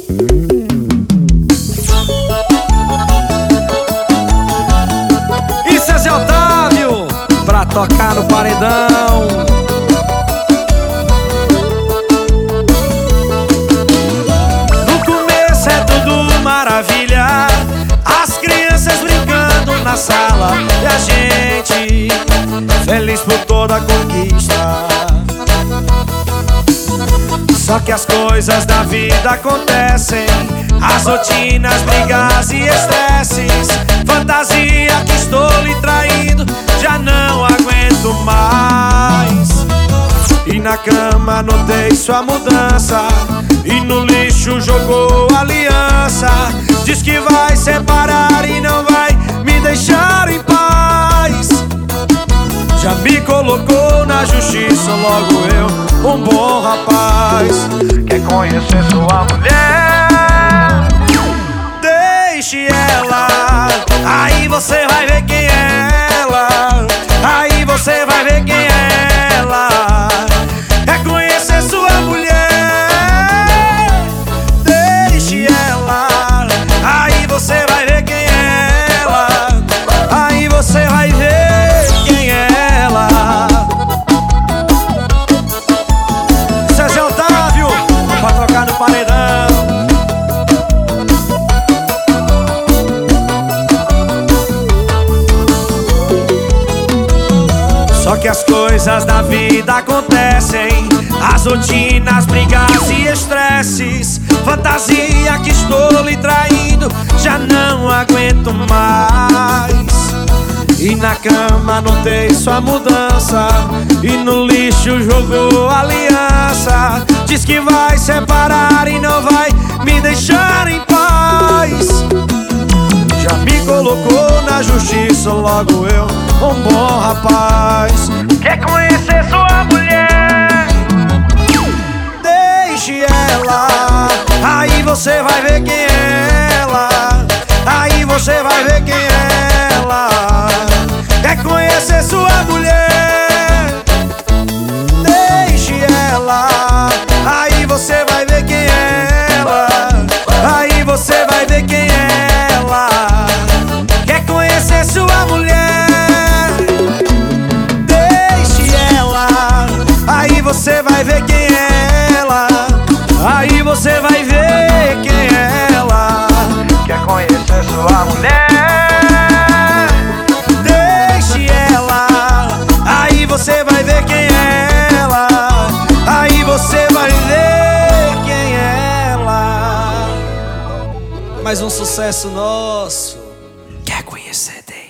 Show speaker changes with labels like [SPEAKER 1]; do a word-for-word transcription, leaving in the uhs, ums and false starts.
[SPEAKER 1] Isso é Zé Otávio pra tocar no paredão. No começo é tudo maravilha, as crianças brincando na sala e a gente feliz por toda a conquista. Só que as coisas da vida acontecem, as rotinas, brigas e estresses. Fantasia que estou lhe traindo, já não aguento mais. E na cama notei sua mudança, e no lixo jogou aliança. Diz que vai separar e não vai me deixar em paz. Já me colocou na justiça, logo eu, um bom rapaz.
[SPEAKER 2] Quer conhecer sua mulher?
[SPEAKER 1] Deixe ela, aí você vai ver quem é ela. Aí você vai ver quem é ela. É conhecer sua mulher. Deixe ela, aí você vai ver quem é ela. Aí você vai ver quem é ela. Isso é Zé Otávio pra trocar no paredão. Só que as coisas da vida acontecem, as rotinas, brigas e estresses. Fantasia que estou lhe traindo, já não aguento mais. E na cama notei sua mudança, e no lixo jogou aliança. Diz que vai separar e não vai me deixar em paz. Já me colocou na justiça, logo eu, um bom rapaz.
[SPEAKER 2] Quer conhecer sua mulher?
[SPEAKER 1] Deixe ela, aí você vai ver quem é ela. Aí você vai ver quem é ela. Quer conhecer sua mulher? Deixe ela, aí você vai ver quem é ela. Aí você vai ver quem é ela. Quer conhecer sua mulher? Deixe ela, aí você vai ver quem é ela. Aí você vai ver quem é ela.
[SPEAKER 2] Quer conhecer sua mulher?
[SPEAKER 1] Deixe ela, aí você vai ver quem é ela. Aí você vai ver quem é ela. Mais um sucesso nosso. Quer conhecer dele?